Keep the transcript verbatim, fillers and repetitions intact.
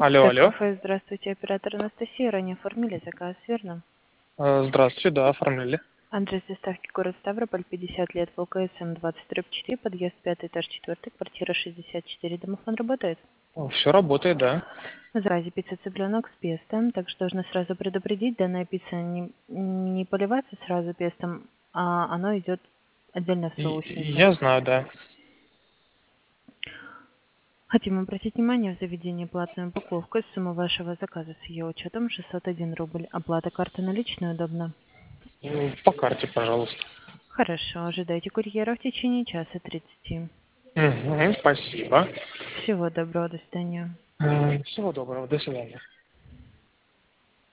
Алло, Т алло. кафе, здравствуйте, оператор Анастасия. Ранее оформили заказ, верно? Э, Здравствуйте, да, оформили. Адрес доставки город Ставрополь, пятьдесят лет, ВЛКСМ двадцать четыре, подъезд пятый, этаж четыре, квартира шестьдесят четыре. Домофон работает? Все работает, да. На заказе пицца цыпленок с пестом, также должна сразу предупредить, данная пицца не, не поливается сразу пестом, а оно идет отдельно в И- соусника. Я знаю, да. Хотим обратить внимание в заведении платную упаковку. Сумма вашего заказа с ее учетом шестьсот один рубль. Оплата карты наличной удобно. Ну, По карте, пожалуйста. Хорошо, ожидайте курьера в течение часа тридцати. Мгм, спасибо. Всего доброго, до свидания. Э, Всего доброго, до свидания.